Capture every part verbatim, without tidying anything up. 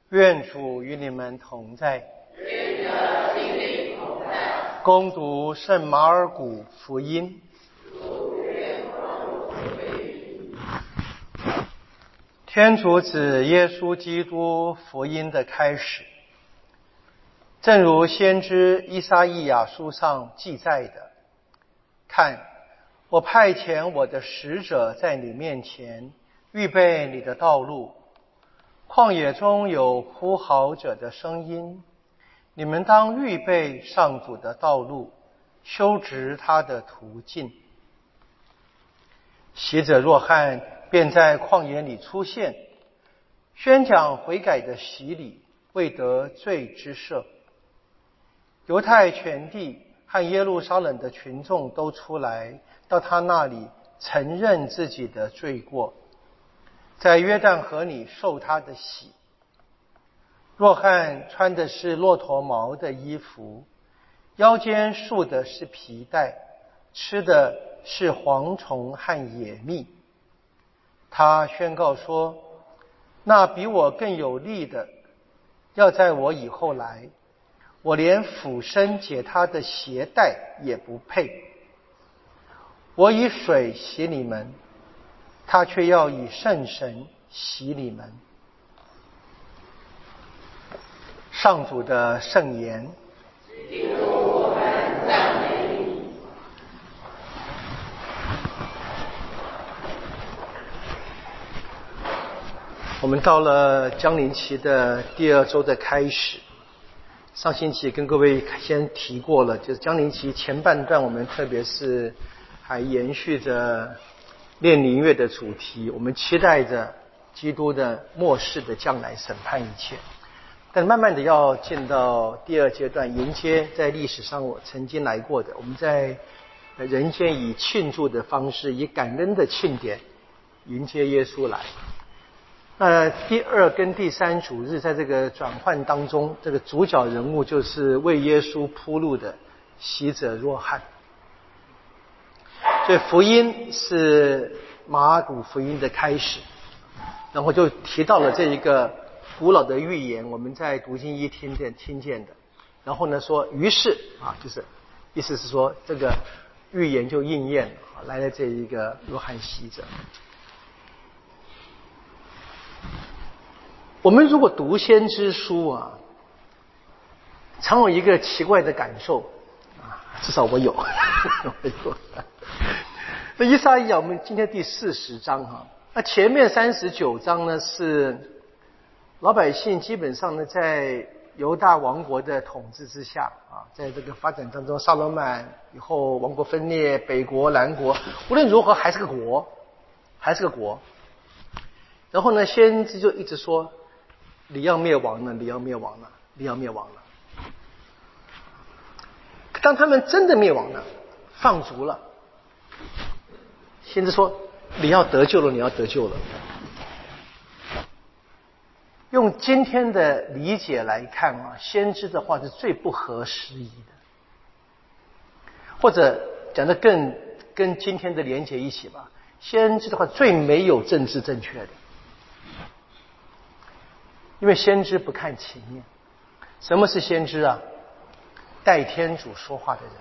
愿主与你们同在。 愿你的心灵同在。 恭读圣马尔谷福音。天主子耶稣基督福音的开始，正如先知依撒意亚书上记载的：看，我派遣我的使者在你面前，预备你的道路。旷野中有呼号者的声音，你们当预备上主的道路，修直他的途径。洗者若翰便在旷野里出现，宣讲悔改的洗礼，为得罪之赦。犹太全地和耶路撒冷的群众都出来到他那里，承认自己的罪过，在约旦河里受他的洗。若翰穿的是骆驼毛的衣服，腰间束的是皮带，吃的是蝗虫和野蜜。他宣告说，那比我更有力的要在我以后来，我连俯身解他的鞋带也不配。我以水洗你们，他却要以圣神洗你们。上主的圣言。 我们赞美你。 我们到了将临期的第二周的开始，上星期跟各位先提过了，就是将临期前半段我们特别是还延续着炼灵乐的主题，我们期待着基督的末世的将来审判一切。但慢慢的要进到第二阶段，迎接在历史上我曾经来过的，我们在人间以庆祝的方式，以感恩的庆典迎接耶稣来。那第二跟第三主日在这个转换当中，这个主角人物就是为耶稣铺路的洗者若翰。所以福音是马尔谷福音的开始，然后就提到了这一个古老的预言，我们在读经一听见听见的。然后呢说，于是啊，就是意思是说这个预言就应验了，来了这一个若翰洗者。我们如果读先知书啊，常有一个奇怪的感受啊，至少我有。我有那依撒意亚我们今天第四十章哈，那前面三十九章呢是老百姓基本上呢在犹大王国的统治之下啊，在这个发展当中，撒罗曼以后王国分裂，北国南国，无论如何还是个国，还是个国。然后呢，先知就一直说，你要灭亡了，你要灭亡了，你要灭亡了。当他们真的灭亡了，放逐了，先知说，你要得救了，你要得救了。用今天的理解来看啊，先知的话是最不合时宜的，或者讲得更跟今天的连结一起吧，先知的话最没有政治正确的，因为先知不看情面。什么是先知啊？代天主说话的人。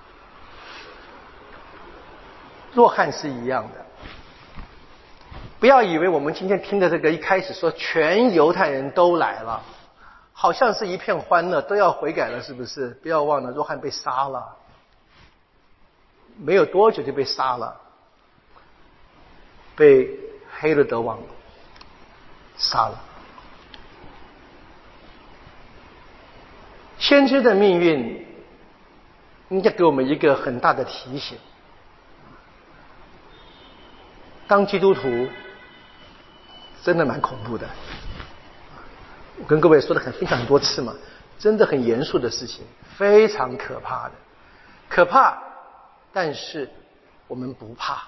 若翰是一样的。不要以为我们今天听的这个一开始说全犹太人都来了，好像是一片欢乐，都要悔改了，是不是？不要忘了若翰被杀了，没有多久就被杀了，被黑落德王杀了。先知的命运应该给我们一个很大的提醒，当基督徒真的蛮恐怖的，我跟各位说的很非常多次嘛，真的很严肃的事情，非常可怕的，可怕，但是我们不怕。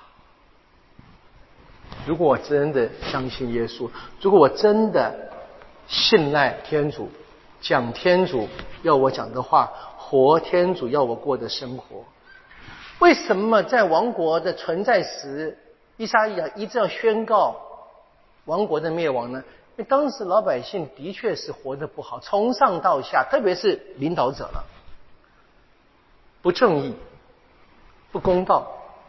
如果我真的相信耶稣，如果我真的信赖天主，讲天主要我讲的话，活天主要我过的生活，为什么在王国的存在时，依撒意亚一直要宣告王国的灭亡呢？ 因为当时老百姓的确是活得不好，从上到下，特别是领导者了，不正义、不公道、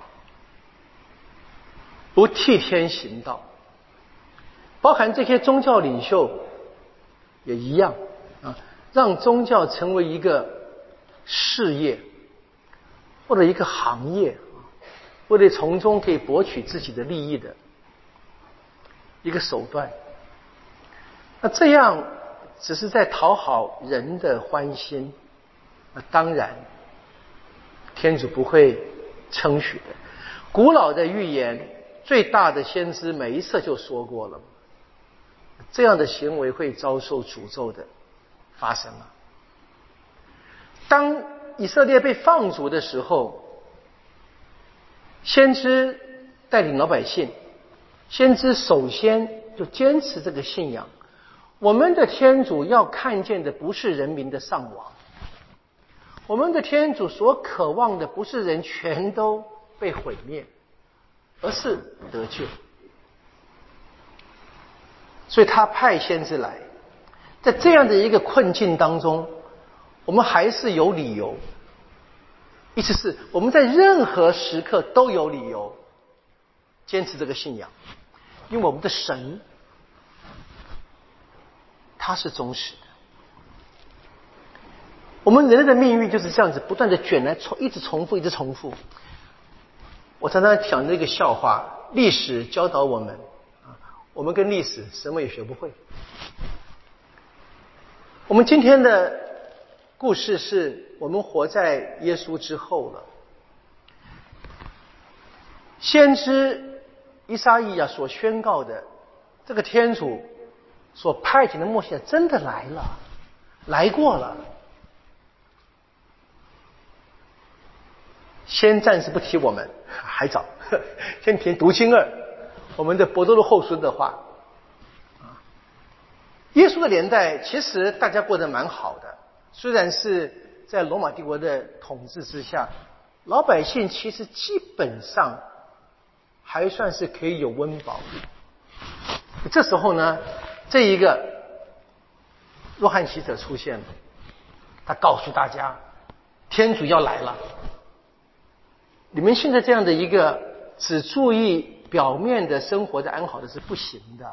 不替天行道，包含这些宗教领袖也一样啊，让宗教成为一个事业或者一个行业，为了从中可以博取自己的利益的一个手段。那这样只是在讨好人的欢心，那当然天主不会称许的。古老的预言，最大的先知梅瑟就说过了，这样的行为会遭受诅咒的发生了。当以色列被放逐的时候，先知带领老百姓，先知首先就坚持这个信仰。我们的天主要看见的不是人民的丧亡，我们的天主所渴望的不是人全都被毁灭，而是得救。所以他派先知来，在这样的一个困境当中，我们还是有理由，意思是我们在任何时刻都有理由坚持这个信仰，因为我们的神他是忠实的。我们人类的命运就是这样子不断的卷来，一直重复一直重复。我常常讲这个笑话，历史教导我们，我们跟历史什么也学不会。我们今天的故事是我们活在耶稣之后了。先知以撒意亚所宣告的，这个天主所派遣的默西亚真的来了，来过了。先暂时不提我们，还早，先提读经二，我们的伯多禄后书的话。耶稣的年代其实大家过得蛮好的，虽然是在罗马帝国的统治之下，老百姓其实基本上还算是可以有温饱。这时候呢，这一个若翰洗者出现了，他告诉大家，天主要来了。你们现在这样的一个只注意表面的生活的安好的是不行的。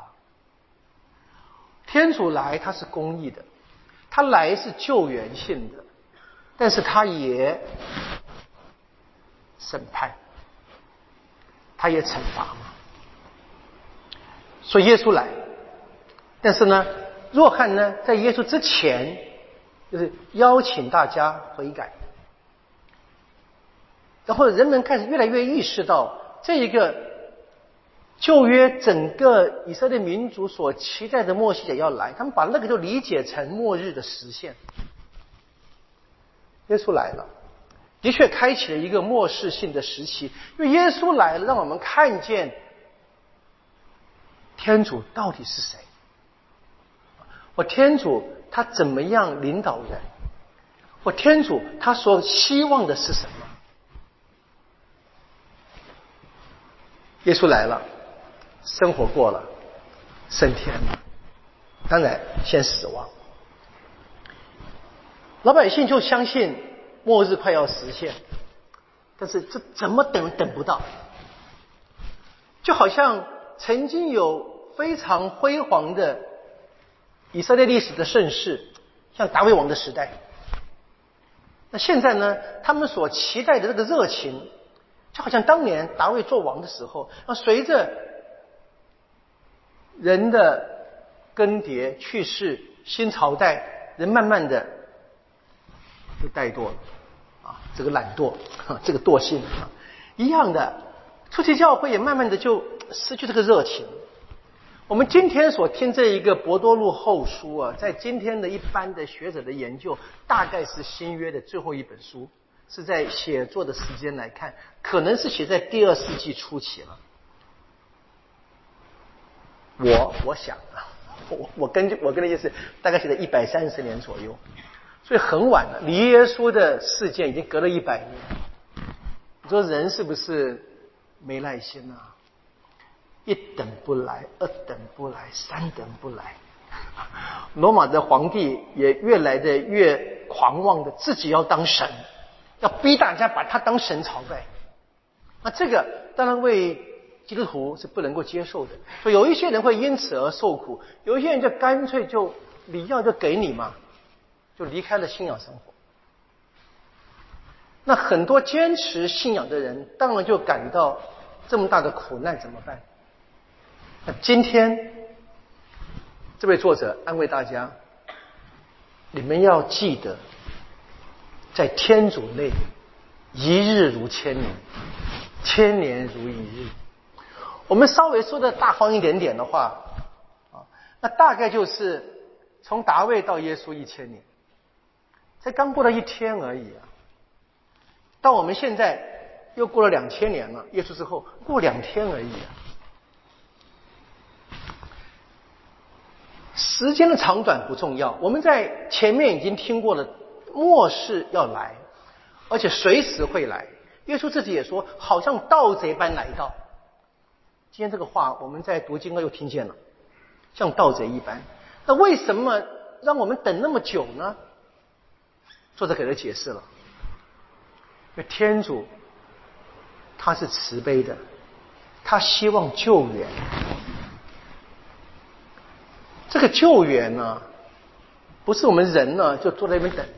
天主来他是公义的，他来是救援性的，但是他也审判，他也惩罚嘛。所以耶稣来，但是呢，若翰呢，在耶稣之前，就是邀请大家悔改。然后人们开始越来越意识到，这一个旧约整个以色列民族所期待的默西亚要来，他们把那个就理解成末日的实现。耶稣来了，的确开启了一个末世性的时期，因为耶稣来了，让我们看见天主到底是谁。我天主他怎么样领导人？我天主他所希望的是什么？耶稣来了，生活过了，升天了，当然先死亡。老百姓就相信末日快要实现，但是这怎么等等不到。就好像曾经有非常辉煌的以色列历史的盛世，像达维王的时代，那现在呢，他们所期待的这个热情，就好像当年达维做王的时候，那随着人的更迭去世，新朝代人慢慢的就怠惰了啊，这个懒惰，这个惰性啊，一样的，初期教会也慢慢的就失去这个热情。我们今天所听这一个伯多禄后书啊，在今天的一般的学者的研究，大概是新约的最后一本书。是在写作的时间来看，可能是写在第二世纪初期了。我我想啊，我我根据我跟的意思，大概写在一百三十年左右，所以很晚了，离耶稣的事件已经隔了一百年。你说人是不是没耐心啊？ 一等不来，二等不来，三等不来。罗马的皇帝也越来的越狂妄的自己要当神，要逼大家把他当神朝拜。那这个当然为基督徒是不能够接受的，所以有一些人会因此而受苦，有一些人就干脆就你要就给你嘛，就离开了信仰生活。那很多坚持信仰的人当然就感到这么大的苦难怎么办？那今天这位作者安慰大家，你们要记得在天主内一日如千年，千年如一日。我们稍微说的大方一点点的话啊，那大概就是从达味到耶稣一千年，才刚过了一天而已啊。到我们现在又过了两千年了，耶稣之后过两天而已啊。时间的长短不重要，我们在前面已经听过了，末世要来，而且随时会来。耶稣自己也说，好像盗贼般来到。今天这个话我们在读经又听见了，像盗贼一般。那为什么让我们等那么久呢？作者给了解释了，因为天主他是慈悲的，他希望救援。这个救援呢，不是我们人呢就坐在那边等，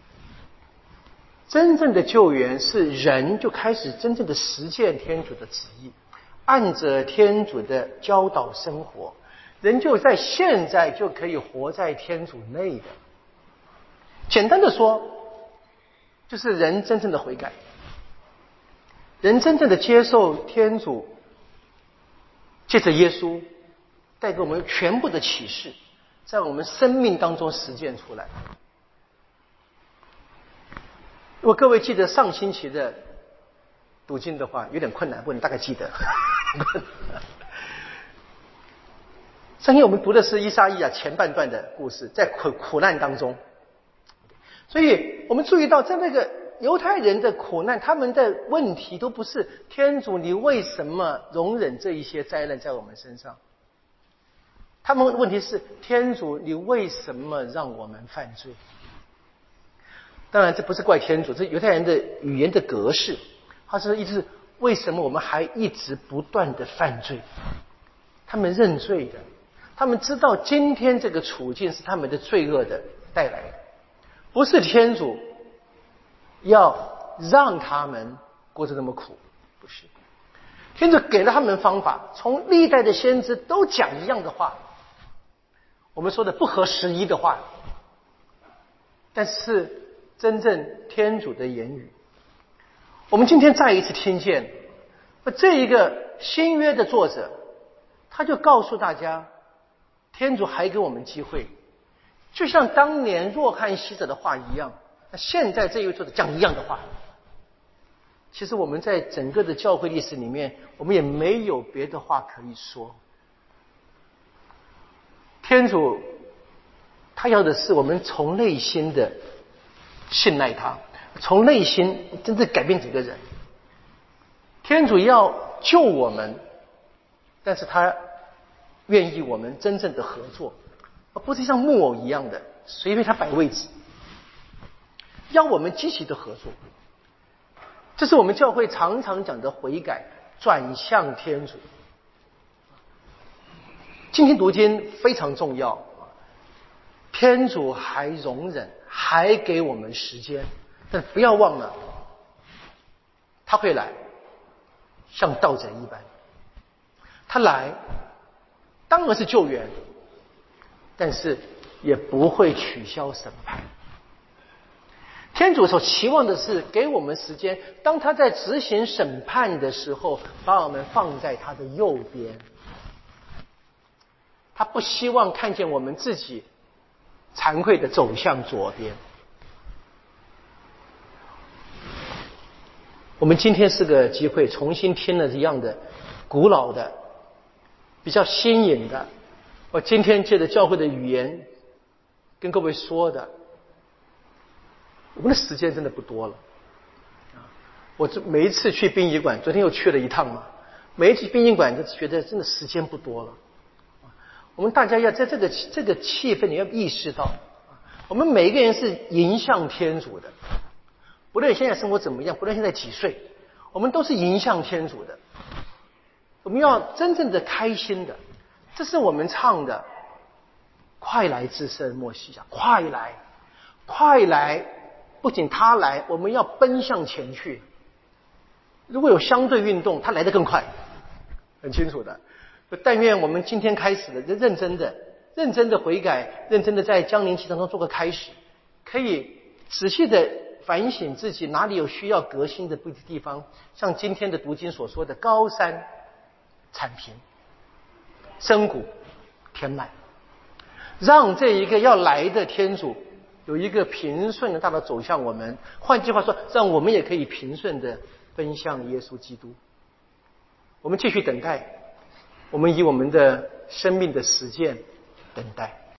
真正的救援是人就开始真正的实践天主的旨意，按着天主的教导生活，人就在现在就可以活在天主内的。简单的说，就是人真正的悔改，人真正的接受天主借着耶稣带给我们全部的启示，在我们生命当中实践出来。如果各位记得上星期的读经的话，有点困难，不过你大概记得。上星期我们读的是以赛亚前半段的故事，在苦苦难当中，所以我们注意到，在那个犹太人的苦难，他们的问题都不是天主你为什么容忍这一些灾难在我们身上，他们的问题是天主你为什么让我们犯罪。当然这不是怪天主，这是犹太人的语言的格式，他是一直为什么我们还一直不断的犯罪。他们认罪的，他们知道今天这个处境是他们的罪恶的带来的，不是天主要让他们过得那么苦，不是。天主给了他们方法，从历代的先知都讲一样的话，我们说的不合时宜的话，但是真正天主的言语，我们今天再一次听见，这一个新约的作者，他就告诉大家，天主还给我们机会，就像当年若翰洗者的话一样，那现在这一位作者讲一样的话。其实我们在整个的教会历史里面，我们也没有别的话可以说。天主他要的是我们从内心的信赖他，从内心真正改变整个人。天主要救我们，但是他愿意我们真正的合作，而不是像木偶一样的随便他摆位置，要我们积极的合作。这是我们教会常常讲的悔改，转向天主。今天读经非常重要，天主还容忍，还给我们时间，但不要忘了他会来，像盗贼一般。他来当然是救援，但是也不会取消审判。天主所期望的是给我们时间，当他在执行审判的时候，把我们放在他的右边。他不希望看见我们自己惭愧的走向左边。我们今天是个机会，重新听了这样的古老的比较新颖的，我今天借着教会的语言跟各位说的，我们的时间真的不多了。我这每一次去殡仪馆，昨天又去了一趟嘛， 每一次殡仪馆就觉得真的时间不多了。我们大家要在这个这个气氛，你要意识到，我们每一个人是迎向天主的，不论现在生活怎么样，不论现在几岁，我们都是迎向天主的。我们要真正的开心的，这是我们唱的“快来至圣莫西亚”，快来，快来！不仅他来，我们要奔向前去。如果有相对运动，他来得更快，很清楚的。但愿我们今天开始的认真的、认真的悔改，认真的在降临期当中做个开始，可以仔细的反省自己哪里有需要革新的地方。像今天的读经所说的，高山铲平，深谷填满，让这一个要来的天主有一个平顺的大道走向我们。换句话说，让我们也可以平顺的奔向耶稣基督。我们继续等待，我们以我们的生命的实践等待。